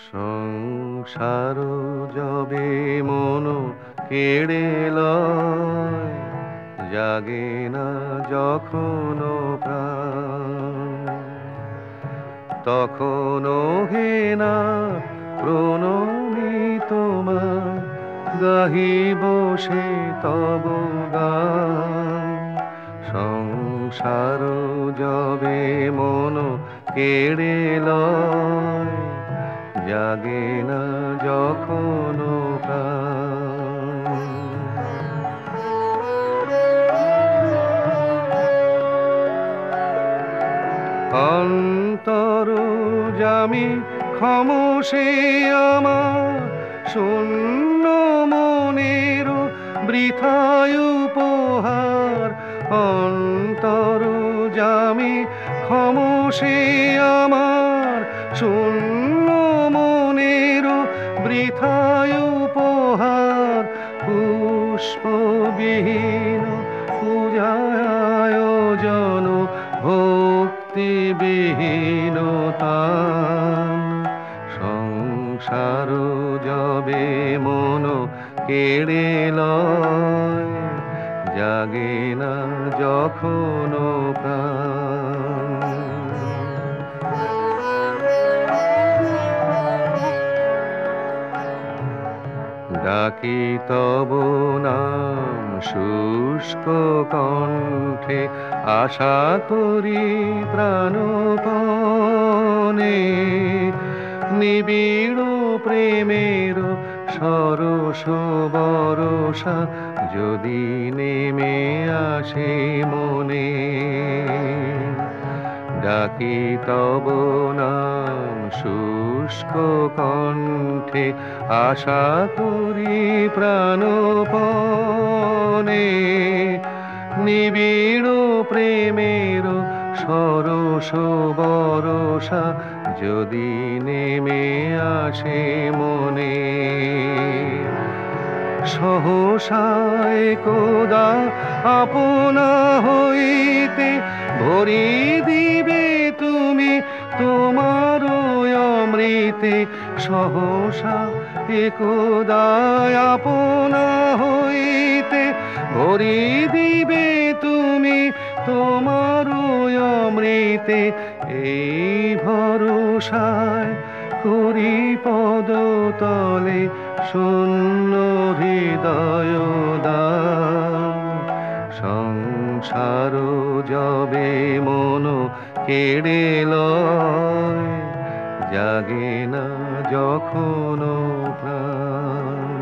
সংসার যবে মন কেড়ে লয়, জাগে না যখন প্রাণ, তখনও হে না প্রণমী তোমার, গাহিব সে তব গান। সংসার যবে মন কেড়ে লয়, জাগে না যখন প্রাণ। অন্তর জামি ক্ষমসে আমার, শূন্য মনের বৃথায় উপহার। অন্তর জামি ক্ষমসে আমার, শূন্য মনের বৃথায় উপহার। পুষ্পবিহীন পূজায় আয়োজন, ভক্তিবিহীনতান। সংসার যবে মন কেড়ে লয়, জাগে না যখন প্রাণ। ডাকি তব নাম শুষ্ক কণ্ঠে, আশা করি প্রাণপণে। নিবিড় প্রেমের সরস বরষা যদি নেমে আসে মনে। ডাকি তব নাম শুষ্ক কণ্ঠে, আশা করি প্রাণপণে। নিবিড় প্রেমের সরস বরষা যদি নেমে আসে মনে। সহসায় কোদা আপনা হইতে ভরি দিবে তুমি তোমার অমৃতে। সহসা একদা আপনা হইতে ভরি দিবে তুমি তোমার অমৃতে। এই ভরসায় করি পদতলে শূন্য হৃদয় দান। সংসার যবে মন কেড়ে লয়, জাগে না যখন প্রাণ।